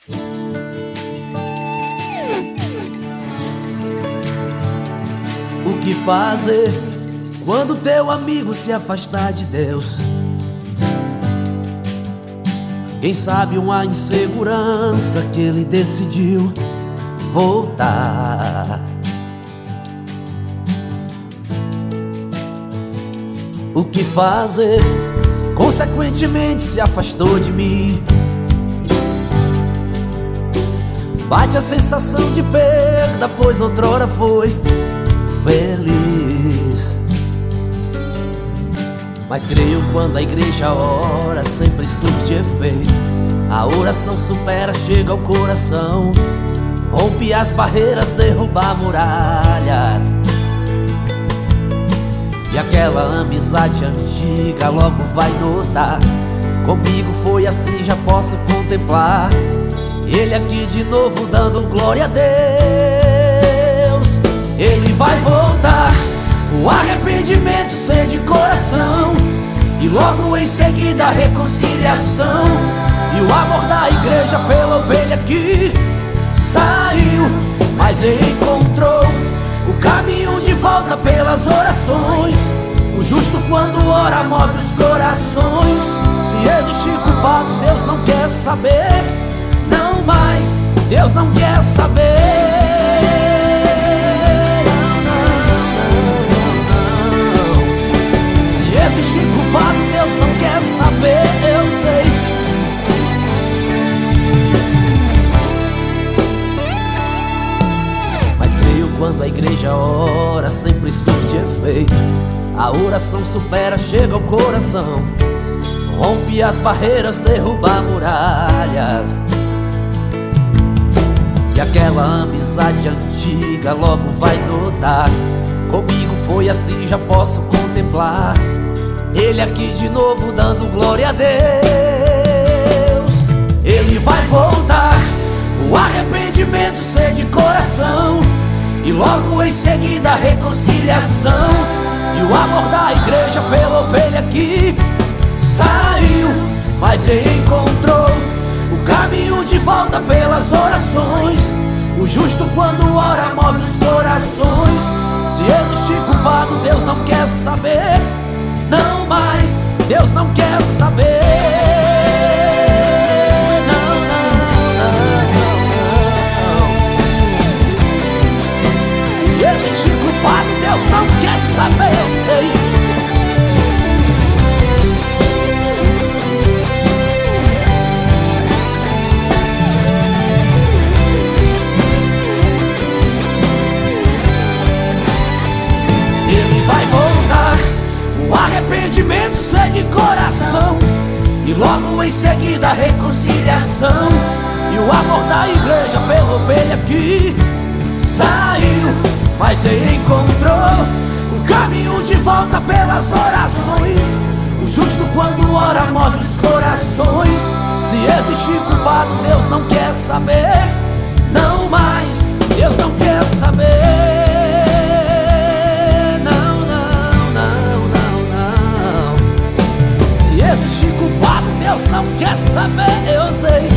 O que fazer quando teu amigo se afastar de Deus? Quem sabe uma insegurança que ele decidiu voltar. O que fazer? Consequentemente se afastou de mim. Bate a sensação de perda, pois outrora foi feliz. Mas creio quando a igreja ora, sempre surge efeito. A oração supera, chega ao coração, rompe as barreiras, derruba muralhas. E aquela amizade antiga logo vai notar. Comigo foi assim, já posso contemplar ele aqui de novo dando glória a Deus. Ele vai voltar, o arrependimento ser de coração, e logo em seguida a reconciliação. E o amor da igreja pela ovelha que saiu, mas encontrou o caminho de volta pelas orações. O justo quando ora move os corações. Se existir culpado, Deus não quer saber. Não mais, Deus não quer saber. Não. Se existir culpado, Deus não quer saber, eu sei. Mas creio quando a igreja ora, sempre surge efeito. A oração supera, chega ao coração, rompe as barreiras, derruba muralhas. E aquela amizade antiga logo vai notar. Comigo foi assim, já posso contemplar ele aqui de novo dando glória a Deus. Ele vai voltar, o arrependimento ser de coração, e logo em seguida a reconciliação. E o amor da igreja pela ovelha que saiu, mas encontrou o caminho de volta pelas orações. O justo quando ora move os corações. Se existir culpado, Deus não quer saber. Não mais, Deus não quer saber. Não, não, não, não. Se existir culpado, Deus não quer saber, eu sei. Arrependimento ser de coração, e logo em seguida a reconciliação. E o amor da igreja pela ovelha que saiu, mas encontrou o caminho de volta pelas orações. O justo quando ora move os corações. Se existir culpado, Deus não quer saber. Não mais, Deus não quer saber. Deus não quer saber, eu sei.